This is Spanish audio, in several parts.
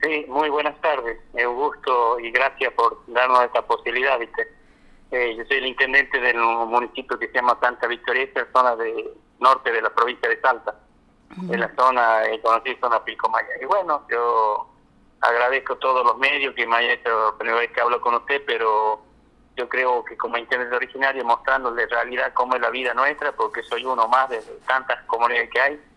Sí, muy buenas tardes. Un gusto y gracias por darnos esta posibilidad, ¿viste? Yo soy el intendente del municipio que se llama Santa Victoria, esta es la zona de norte de la provincia de Salta, en la zona conocida zona Pilcomayo. Y bueno, yo agradezco a todos los medios que me hayan hecho la primera vez que hablo con usted, pero yo creo que como intendente originario mostrándole en realidad cómo es la vida nuestra, porque soy uno más de tantas comunidades que hay,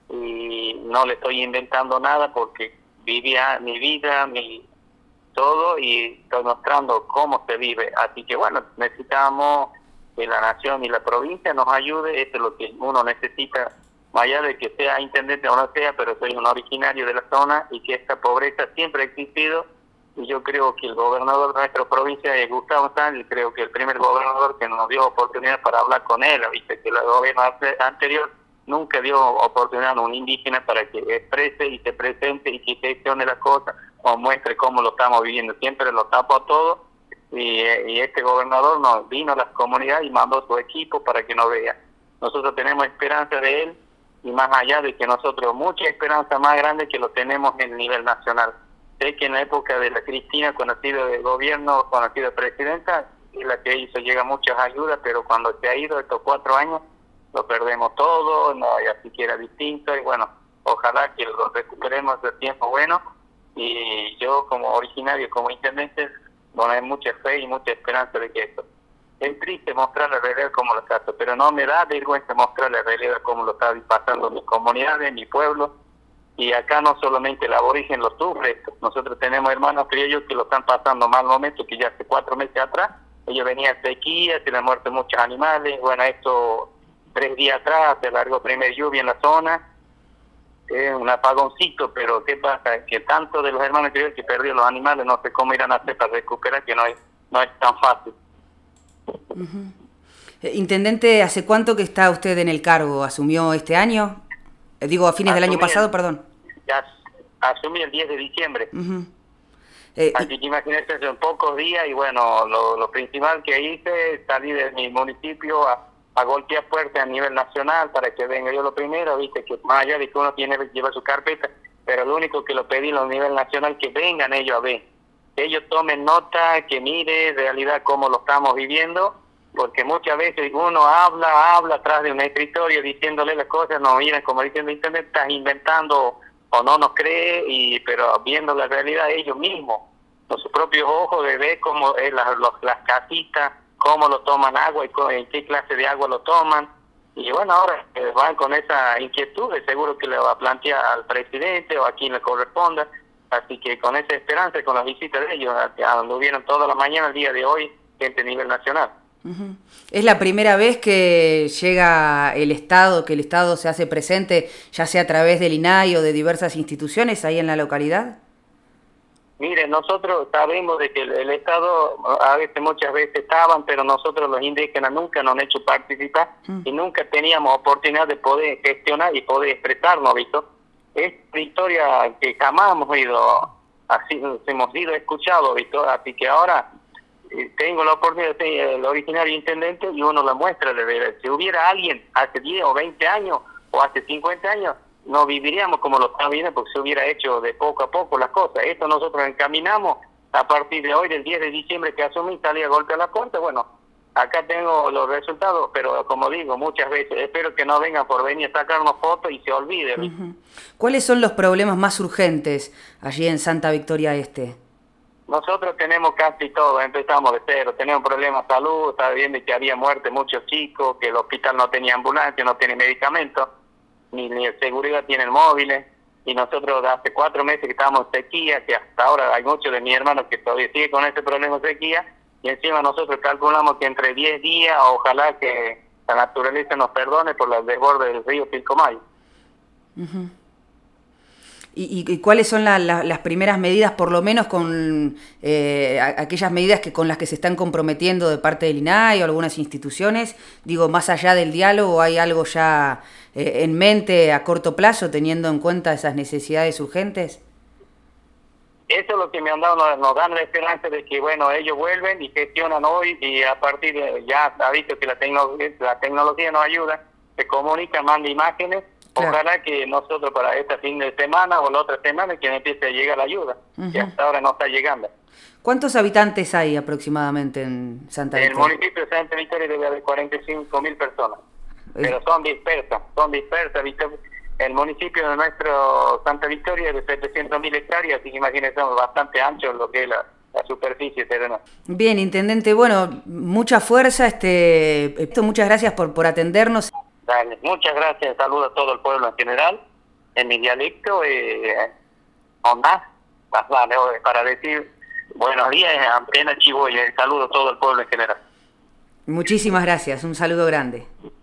y no le estoy inventando nada porque vivía mi vida, mi todo, y estoy mostrando cómo se vive. Así que bueno, necesitamos que la nación y la provincia nos ayude. Esto es lo que uno necesita, más allá de que sea intendente o no sea, pero soy un originario de la zona y que esta pobreza siempre ha existido. Y yo creo que el gobernador de nuestra provincia es Gustavo Sánchez, creo que el primer gobernador que nos dio oportunidad para hablar con él, viste que el gobierno anterior nunca dio oportunidad a un indígena para que exprese y se presente y que gestione las cosas o muestre cómo lo estamos viviendo. Siempre lo tapó todo y este gobernador nos vino a las comunidades y mandó su equipo para que nos vea. Nosotros tenemos esperanza de él y más allá de que nosotros, mucha esperanza más grande que lo tenemos en el nivel nacional. Sé que en la época de la Cristina, cuando ha sido de gobierno, cuando ha sido presidenta, es la que hizo, llega muchas ayudas, pero cuando se ha ido estos 4 años, lo perdemos todo, no hay siquiera distinto, y bueno, ojalá que lo recuperemos de tiempo bueno, y yo como originario, como intendente, doy mucha fe y mucha esperanza de que esto. Es triste mostrar la realidad como lo está, pero no me da vergüenza mostrar la realidad como lo está pasando en mi comunidad, en mi pueblo, y acá no solamente el aborigen lo sufre, nosotros tenemos hermanos criollos que lo están pasando mal momento, que ya hace 4 meses atrás, ellos venían sequía, se les han muerto muchos animales, bueno, esto 3 días atrás se largó primer lluvia en la zona, un apagoncito, pero ¿qué pasa? Que tanto de los hermanos criollos que perdieron los animales, no sé cómo irán a hacer para recuperar, que no es tan fácil. Intendente, ¿hace cuánto que está usted en el cargo? ¿Asumió este año? Digo, a fines del año pasado, perdón. Ya asumí el 10 de diciembre. Así que imagínense, son pocos días y bueno, lo principal que hice es salir de mi municipio a golpear puertas a nivel nacional para que venga yo lo primero, viste que más allá de que uno tiene que llevar su carpeta, pero lo único que lo pedí a nivel nacional que vengan ellos a ver, que ellos tomen nota, que mire en realidad cómo lo estamos viviendo, porque muchas veces uno habla atrás de un escritorio diciéndole las cosas, no miran como diciendo internet, estás inventando o no nos cree, pero viendo la realidad ellos mismos, con sus propios ojos, de ver cómo es las casitas, cómo lo toman agua y en qué clase de agua lo toman. Y bueno, ahora van con esa inquietud, seguro que le va a plantear al presidente o a quien le corresponda. Así que con esa esperanza, con las visitas de ellos, anduvieron toda la mañana el día de hoy, gente a nivel nacional. ¿Es la primera vez que llega el Estado, que el Estado se hace presente, ya sea a través del INAI o de diversas instituciones ahí en la localidad? Mire, nosotros sabemos de que el Estado, muchas veces estaban, pero nosotros los indígenas nunca nos han hecho participar y nunca teníamos oportunidad de poder gestionar y poder expresarnos, ¿visto? Es una historia que jamás hemos sido escuchados, ¿visto? Así que ahora tengo la oportunidad de ser el originario intendente y uno la muestra de ver. Si hubiera alguien hace 10 o 20 años o hace 50 años, no viviríamos como lo está viviendo porque se hubiera hecho de poco a poco las cosas. Esto nosotros encaminamos a partir de hoy, del 10 de diciembre que asumí, salí a golpear la puerta. Bueno, acá tengo los resultados, pero como digo, muchas veces espero que no vengan por venir a sacarnos fotos y se olviden. ¿Cuáles son los problemas más urgentes allí en Santa Victoria Este? Nosotros tenemos casi todo, empezamos de cero, tenemos problemas de salud, estaba viendo que había muerte muchos chicos, que el hospital no tenía ambulancia, no tiene medicamentos, ni seguridad tienen móviles, y nosotros hace 4 meses que estábamos en sequía, que hasta ahora hay muchos de mis hermanos que todavía siguen con ese problema de sequía, y encima nosotros calculamos que entre 10 días, ojalá que la naturaleza nos perdone por el desborde del río Pilcomayo. ¿Y cuáles son las primeras medidas, por lo menos con aquellas medidas con las que se están comprometiendo de parte del INAI o algunas instituciones? Digo, más allá del diálogo, ¿hay algo ya en mente a corto plazo, teniendo en cuenta esas necesidades urgentes? Eso es lo que me han dado, nos dan la esperanza de que, bueno, ellos vuelven y gestionan hoy y a partir de, ya ha visto que la tecnología nos ayuda, se comunica, manda imágenes. Claro. Ojalá que nosotros para este fin de semana o la otra semana que empiece a llegar la ayuda, que hasta ahora no está llegando. ¿Cuántos habitantes hay aproximadamente en Santa En el Victoria? municipio de Santa Victoria debe haber 45.000 personas, pero son dispersas, ¿viste? El municipio de nuestro Santa Victoria es de 700.000 hectáreas, así que imagínense, somos bastante anchos lo que es la superficie terrenal. Bien, intendente, bueno, mucha fuerza, muchas gracias por atendernos. Dale, muchas gracias, saludo a todo el pueblo en general, en mi dialecto, onda, vale, para decir buenos días, apenas chivo y saludo a todo el pueblo en general. Muchísimas gracias, un saludo grande.